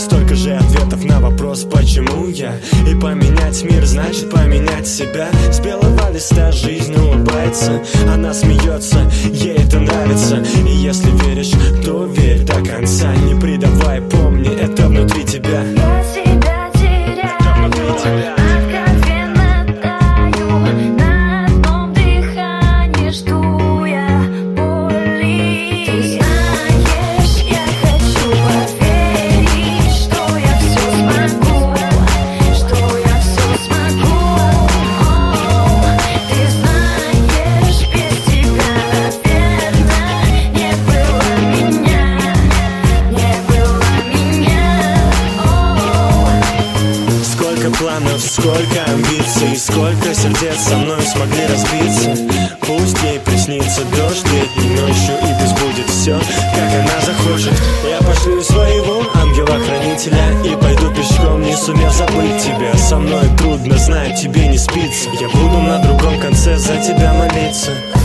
столько же ответов на вопрос, почему я. И поменять мир значит поменять себя. С белого листа жизнь улыбается, она смеется, ей это нравится. И если веришь, то верь до конца. Не предавай, помни, это внутри тебя. Я себя теряю, это внутри тебя. откровенно таю, на одном дыхании жду я боли. Ты знаешь, я хочу поверить, что я все смогу, что я все смогу. Ты знаешь, без тебя, наверное, не было меня, не было меня. Сколько планов, сколько амбиций, сколько сердец со мной смогли разбиться. Пусть ей приснится дождь летней ночью, и пусть будет все, как она захочет. Я пошлю своего ангела-хранителя и пойду пешком, не сумев забыть тебя. Со мной трудно, знаю, тебе не спится. Я буду на другом конце за тебя молиться.